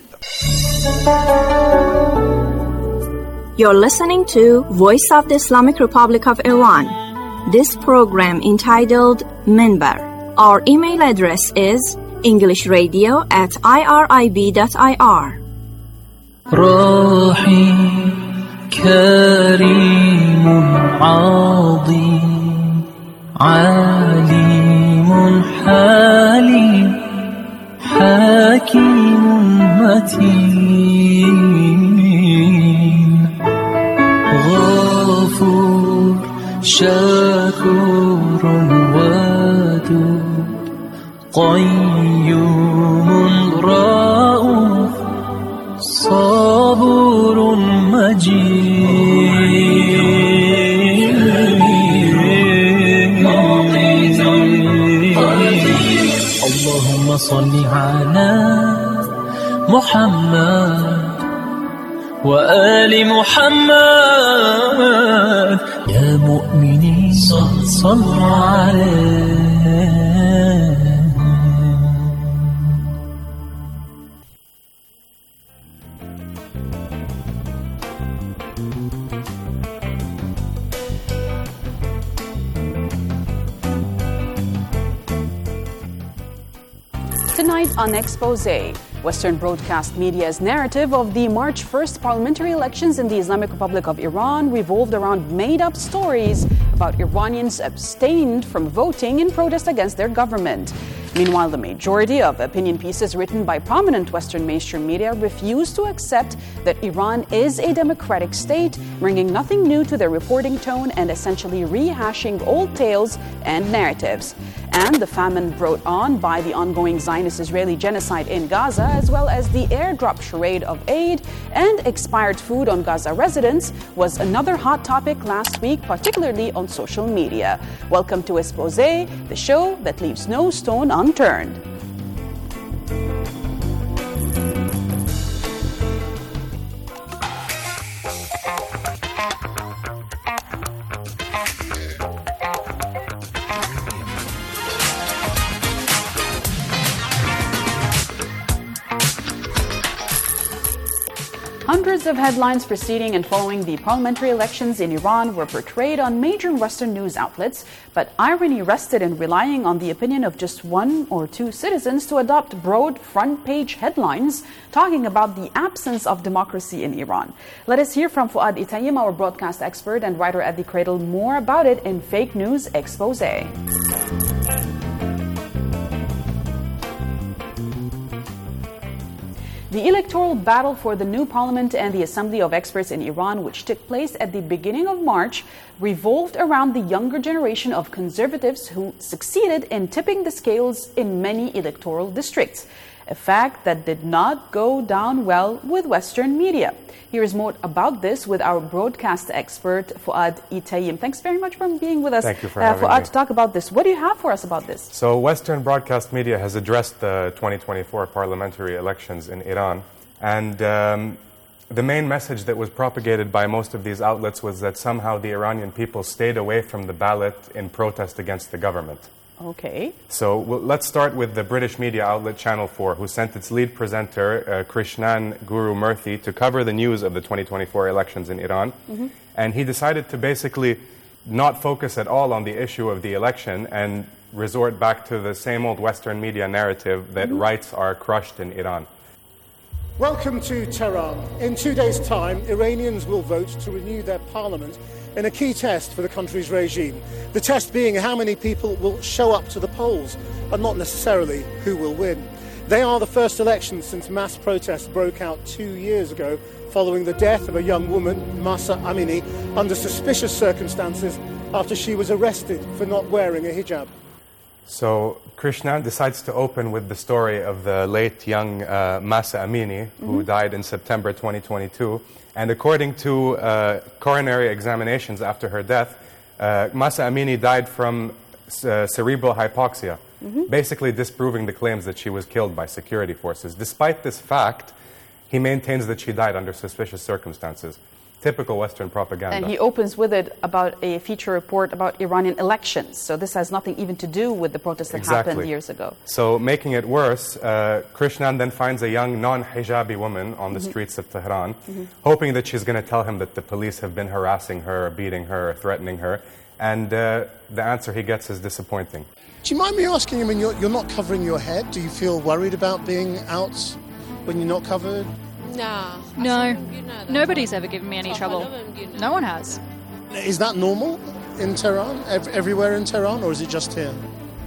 You're listening to Voice of the Islamic Republic of Iran. This program entitled Minbar. Our email address is englishradio@irib.ir. راحي كريم عظيم عليم حليم حكيم متين غفور شكور ودود قيوم رؤوف صبور مجيد اللهم صل على محمد وآل محمد يا مؤمنين صلوا عليه. Tonight on Expose, Western broadcast media's narrative of the March 1st parliamentary elections in the Islamic Republic of Iran revolved around made-up stories about Iranians abstained from voting in protest against their government. Meanwhile, the majority of opinion pieces written by prominent Western mainstream media refuse to accept that Iran is a democratic state, bringing nothing new to their reporting tone and essentially rehashing old tales and narratives. And the famine brought on by the ongoing Zionist-Israeli genocide in Gaza, as well as the airdrop charade of aid and expired food on Gaza residents, was another hot topic last week, particularly on social media. Welcome to Expose, the show that leaves no stone unturned. Hundreds of headlines preceding and following the parliamentary elections in Iran were portrayed on major Western news outlets, but irony rested in relying on the opinion of just one or two citizens to adopt broad front-page headlines talking about the absence of democracy in Iran. Let us hear from Fuad Itayim, our broadcast expert and writer at The Cradle, more about it in Fake News Expose. The electoral battle for the new parliament and the Assembly of Experts in Iran, which took place at the beginning of March, revolved around the younger generation of conservatives who succeeded in tipping the scales in many electoral districts, a fact that did not go down well with Western media. Here is more about this with our broadcast expert, Fuad Itayim. Thanks very much for being with us. Thank you for having me. Fuad, to talk about this. What do you have for us about this? So Western broadcast media has addressed the 2024 parliamentary elections in Iran And the main message that was propagated by most of these outlets was that somehow the Iranian people stayed away from the ballot in protest against the government. Okay. So let's start with the British media outlet Channel 4, who sent its lead presenter, Krishnan Guru Murthy, to cover the news of the 2024 elections in Iran. Mm-hmm. And he decided to basically not focus at all on the issue of the election and resort back to the same old Western media narrative that rights are crushed in Iran. Welcome to Tehran. In 2 days' time, Iranians will vote to renew their parliament in a key test for the country's regime. The test being how many people will show up to the polls, and not necessarily who will win. They are the first elections since mass protests broke out 2 years ago following the death of a young woman, Mahsa Amini, under suspicious circumstances after she was arrested for not wearing a hijab. So Krishnan decides to open with the story of the late young Mahsa Amini, who died in September 2022. And according to coronary examinations after her death, Mahsa Amini died from cerebral hypoxia, basically disproving the claims that she was killed by security forces. Despite this fact, he maintains that she died under suspicious circumstances. Typical Western propaganda. And he opens with it about a feature report about Iranian elections. So this has nothing even to do with the protests that happened years ago. So making it worse, Krishnan then finds a young non-hijabi woman on the streets of Tehran, hoping that she's going to tell him that the police have been harassing her, beating her, threatening her. And the answer he gets is disappointing. Do you mind me asking him, you're not covering your head? Do you feel worried about being out when you're not covered? No. Nobody's ever given me any trouble. No one has. Is that normal in Tehran? Everywhere in Tehran, or is it just here?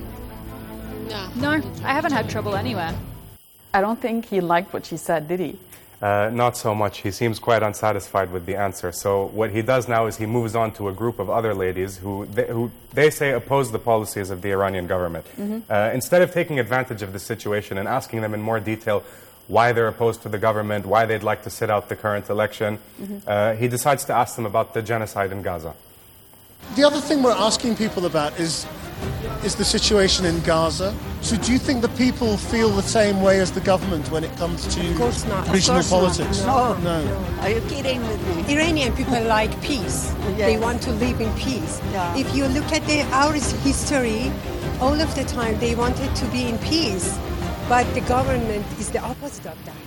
No, I haven't had trouble anywhere. I don't think he liked what she said, did he? Not so much. He seems quite unsatisfied with the answer. So what he does now is he moves on to a group of other ladies who they say oppose the policies of the Iranian government. Instead of taking advantage of the situation and asking them in more detail why they're opposed to the government, why they'd like to sit out the current election, he decides to ask them about the genocide in Gaza. The other thing we're asking people about is the situation in Gaza. So do you think the people feel the same way as the government when it comes to regional politics? No. Are you kidding with me? Iranian people like peace. Yes. They want to live in peace. Yeah. If you look at our history, all of the time they wanted to be in peace. But the government is the opposite of that.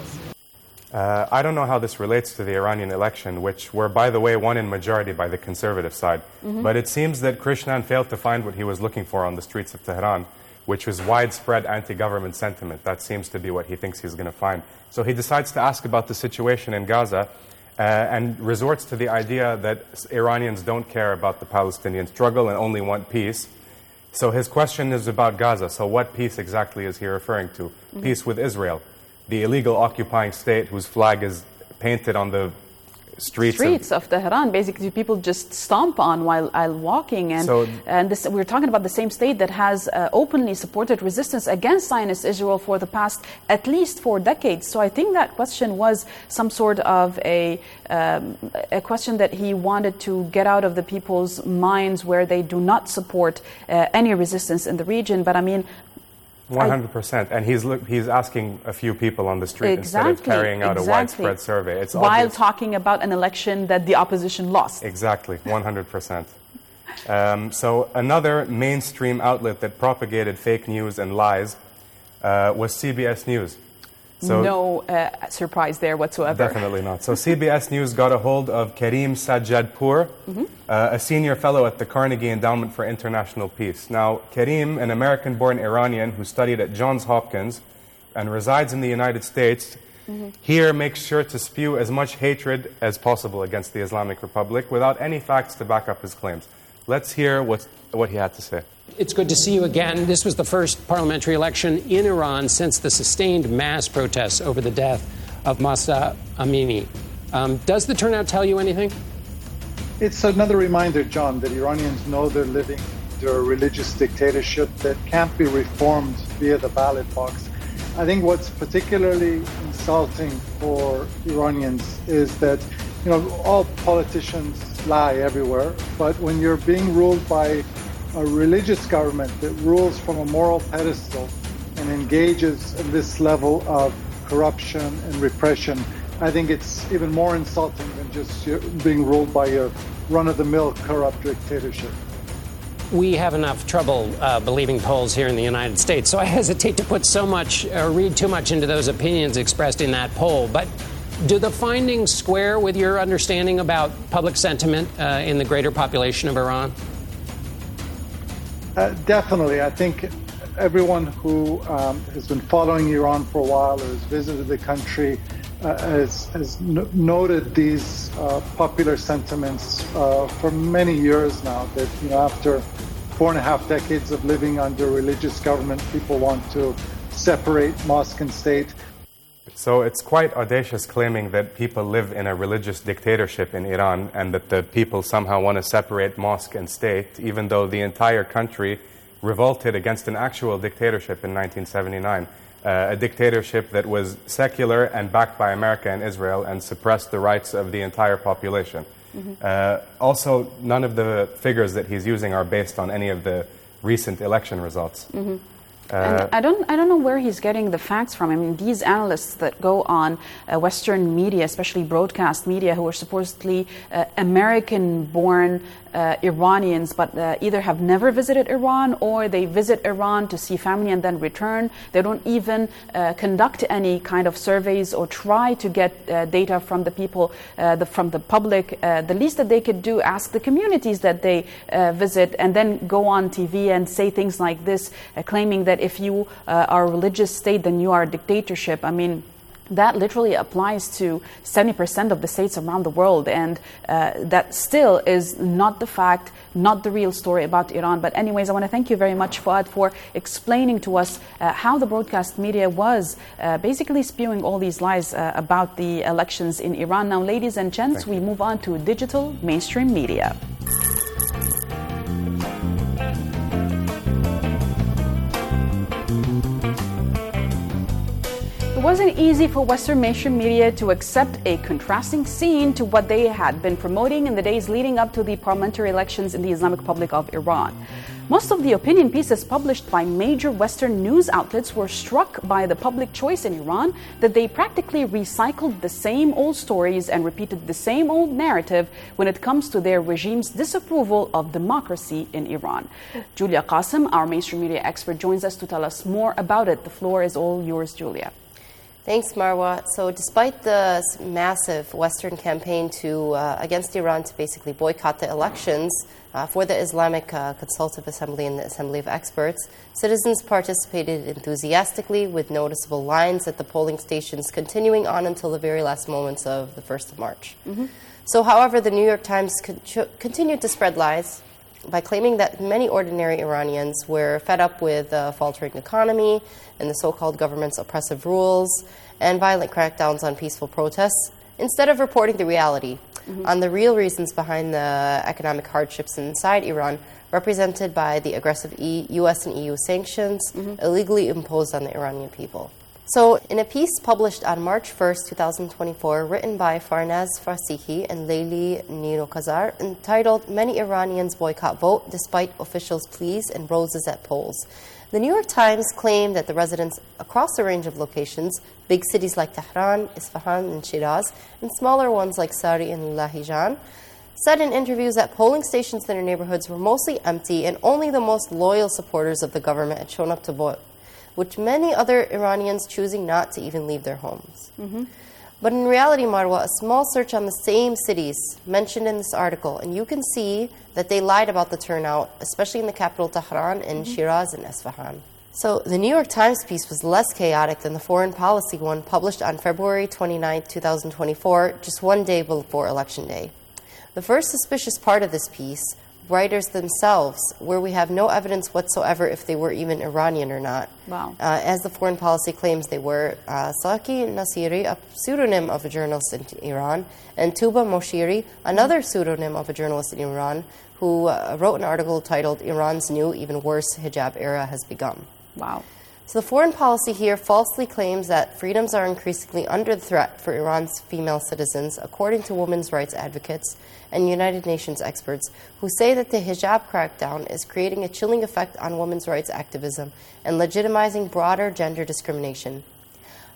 I don't know how this relates to the Iranian election, which were, by the way, won in majority by the conservative side. But it seems that Krishnan failed to find what he was looking for on the streets of Tehran, which was widespread anti-government sentiment. That seems to be what he thinks he's going to find. So he decides to ask about the situation in Gaza and resorts to the idea that Iranians don't care about the Palestinian struggle and only want peace. So his question is about Gaza. So what peace exactly is he referring to? Peace with Israel, the illegal occupying state whose flag is painted on the streets of Tehran. Basically, people just stomp on while walking. And, we're talking about the same state that has openly supported resistance against Zionist Israel for the past at least 4 decades. So I think that question was some sort of a question that he wanted to get out of the people's minds where they do not support any resistance in the region. But I mean, 100%, and he's asking a few people on the street instead of carrying out a widespread survey. It's while obvious. Talking about an election that the opposition lost. Exactly, 100%. So another mainstream outlet that propagated fake news and lies was CBS News. So no surprise there whatsoever. Definitely not. So CBS News got a hold of Karim Sajjadpour, a senior fellow at the Carnegie Endowment for International Peace. Now, Karim, an American-born Iranian who studied at Johns Hopkins and resides in the United States, here makes sure to spew as much hatred as possible against the Islamic Republic without any facts to back up his claims. Let's hear what he had to say. It's good to see you again. This was the first parliamentary election in Iran since the sustained mass protests over the death of Mahsa Amini. Does the turnout tell you anything? It's another reminder, John, that Iranians know they're living under a religious dictatorship that can't be reformed via the ballot box. I think what's particularly insulting for Iranians is that, all politicians lie everywhere, but when you're being ruled by a religious government that rules from a moral pedestal and engages in this level of corruption and repression, I think it's even more insulting than just being ruled by a run-of-the-mill corrupt dictatorship. We have enough trouble believing polls here in the United States, so I hesitate to put so much, read too much into those opinions expressed in that poll. But do the findings square with your understanding about public sentiment in the greater population of Iran? Definitely. I think everyone who has been following Iran for a while or has visited the country has noted these popular sentiments for many years now, that after 4.5 decades of living under religious government, people want to separate mosque and state. So it's quite audacious claiming that people live in a religious dictatorship in Iran and that the people somehow want to separate mosque and state, even though the entire country revolted against an actual dictatorship in 1979. A dictatorship that was secular and backed by America and Israel and suppressed the rights of the entire population. Also, none of the figures that he's using are based on any of the recent election results. And I don't know where he's getting the facts from. I mean, these analysts that go on Western media, especially broadcast media, who are supposedly American-born Iranians, but either have never visited Iran or they visit Iran to see family and then return. They don't even conduct any kind of surveys or try to get data from the people, from the public. The least that they could do, ask the communities that they visit, and then go on TV and say things like this, claiming that if you are a religious state, then you are a dictatorship. I mean, that literally applies to 70% of the states around the world, and that still is not the fact, not the real story about Iran. But anyways, I want to thank you very much, Fuad, for explaining to us how the broadcast media was basically spewing all these lies about the elections in Iran. Now, ladies and gents, we move on to digital mainstream media. It wasn't easy for Western mainstream media to accept a contrasting scene to what they had been promoting in the days leading up to the parliamentary elections in the Islamic Republic of Iran. Most of the opinion pieces published by major Western news outlets were struck by the public choice in Iran that they practically recycled the same old stories and repeated the same old narrative when it comes to their regime's disapproval of democracy in Iran. Julia Qasim, our mainstream media expert, joins us to tell us more about it. The floor is all yours, Julia. Thanks, Marwa. So despite the massive Western campaign against Iran to basically boycott the elections for the Islamic Consultative Assembly and the Assembly of Experts, citizens participated enthusiastically with noticeable lines at the polling stations continuing on until the very last moments of the 1st of March. So, however, the New York Times continued to spread lies by claiming that many ordinary Iranians were fed up with a faltering economy and the so-called government's oppressive rules and violent crackdowns on peaceful protests, instead of reporting the reality on the real reasons behind the economic hardships inside Iran, represented by the aggressive U.S. and EU sanctions illegally imposed on the Iranian people. So, in a piece published on March 1st, 2024, written by Farnaz Farsihi and Leili Nirokazar, entitled "Many Iranians Boycott Vote Despite Officials' Pleas and Roses at Polls," the New York Times claimed that the residents across a range of locations, big cities like Tehran, Isfahan, and Shiraz, and smaller ones like Sari and Lahijan, said in interviews that polling stations in their neighborhoods were mostly empty and only the most loyal supporters of the government had shown up to vote, with many other Iranians choosing not to even leave their homes. But in reality, Marwa, a small search on the same cities mentioned in this article, and you can see that they lied about the turnout, especially in the capital Tehran and Shiraz and Isfahan. So the New York Times piece was less chaotic than the foreign policy one published on February 29, 2024, just one day before Election Day. The first suspicious part of this piece, writers themselves, where we have no evidence whatsoever if they were even Iranian or not. Wow. As the foreign policy claims they were, Saki Nasiri, a pseudonym of a journalist in Iran, and Tuba Moshiri, another pseudonym of a journalist in Iran, who wrote an article titled "Iran's New, Even Worse Hijab Era Has Begun." Wow. So the foreign policy here falsely claims that freedoms are increasingly under threat for Iran's female citizens, according to women's rights advocates and United Nations experts, who say that the hijab crackdown is creating a chilling effect on women's rights activism and legitimizing broader gender discrimination.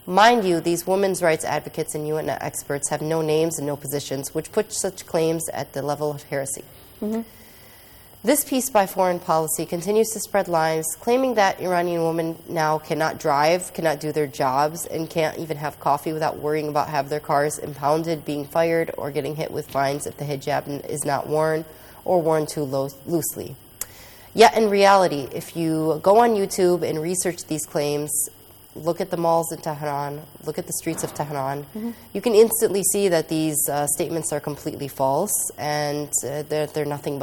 Mind you, these women's rights advocates and UN experts have no names and no positions, which puts such claims at the level of heresy. This piece by Foreign Policy continues to spread lies, claiming that Iranian women now cannot drive, cannot do their jobs, and can't even have coffee without worrying about having their cars impounded, being fired, or getting hit with fines if the hijab is not worn or worn too loosely. Yet in reality, if you go on YouTube and research these claims, look at the malls in Tehran, look at the streets of Tehran, you can instantly see that these statements are completely false and they're nothing but